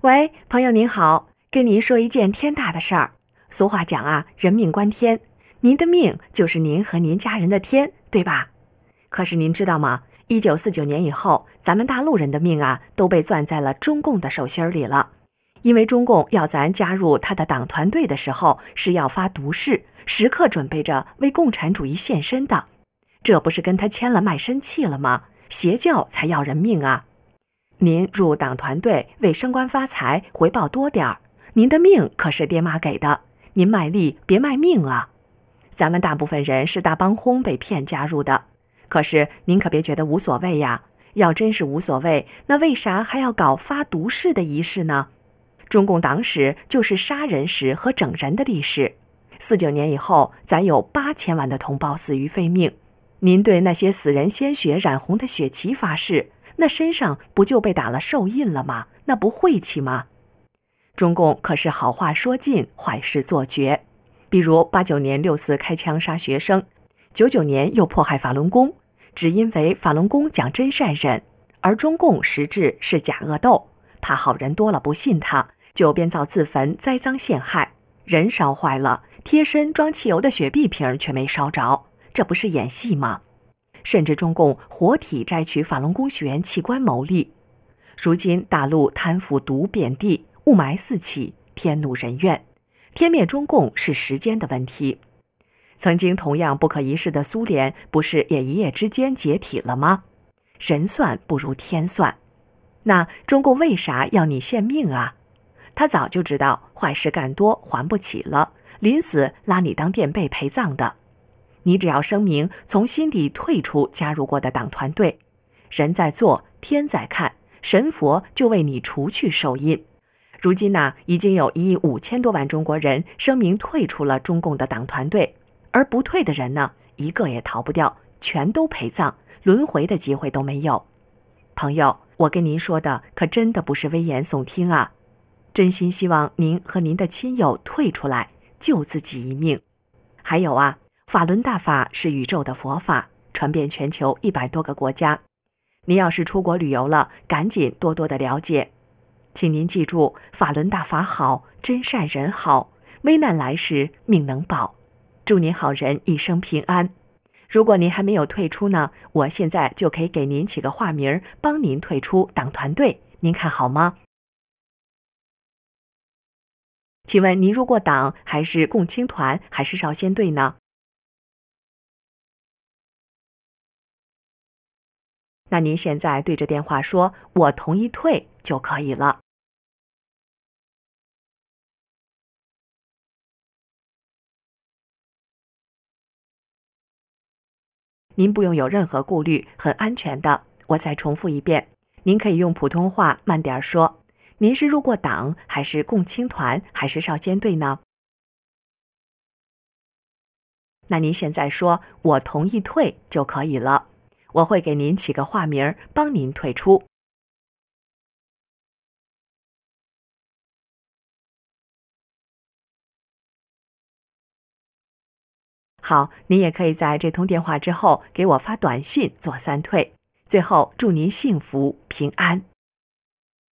喂，朋友您好，跟您说一件天大的事儿。俗话讲啊，人命关天，您的命就是您和您家人的天，对吧？可是您知道吗？1949年以后，咱们大陆人的命啊，都被攥在了中共的手心里了。因为中共要咱加入他的党团队的时候，是要发毒誓，时刻准备着为共产主义献身的。这不是跟他签了卖身契了吗？邪教才要人命啊！您入党团队为升官发财回报多点儿，您的命可是爹妈给的，您卖力别卖命啊！咱们大部分人是大帮轰被骗加入的，可是您可别觉得无所谓呀。要真是无所谓，那为啥还要搞发毒誓的仪式呢？中共党史就是杀人史和整人的历史。49年以后，咱有8000万的同胞死于非命，您对那些死人鲜血染红的血旗发誓，那身上不就被打了兽印了吗？那不晦气吗？中共可是好话说尽，坏事做绝。比如89年6·4开枪杀学生，99年又迫害法轮功，只因为法轮功讲真善忍，而中共实质是假恶斗，怕好人多了不信他，就编造自焚栽赃陷害，人烧坏了，贴身装汽油的雪碧瓶却没烧着，这不是演戏吗？甚至中共活体摘取法轮功学员器官牟利。如今大陆贪腐毒遍地，雾霾四起，天怒人怨，天灭中共是时间的问题。曾经同样不可一世的苏联，不是也一夜之间解体了吗？人算不如天算。那中共为啥要你献命啊？他早就知道坏事干多还不起了，临死拉你当垫背陪葬的。你只要声明从心底退出加入过的党团队，人在做，天在看，神佛就为你除去手印。如今呢，已经有1亿5千多万中国人声明退出了中共的党团队，而不退的人呢，一个也逃不掉，全都陪葬，轮回的机会都没有。朋友，我跟您说的可真的不是危言耸听啊，真心希望您和您的亲友退出来，救自己一命。还有啊，法轮大法是宇宙的佛法，传遍全球100多个国家。您要是出国旅游了，赶紧多多的了解。请您记住，法轮大法好，真善人好，危难来时命能保。祝您好人一生平安。如果您还没有退出呢，我现在就可以给您起个化名，帮您退出党团队，您看好吗？请问您入过党，还是共青团，还是少先队呢？那您现在对着电话说我同意退就可以了。您不用有任何顾虑，很安全的。我再重复一遍，您可以用普通话慢点说。您是入过党，还是共青团，还是少先队呢？那您现在说我同意退就可以了，我会给您起个化名，帮您退出。好，您也可以在这通电话之后给我发短信做3退。最后祝您幸福平安。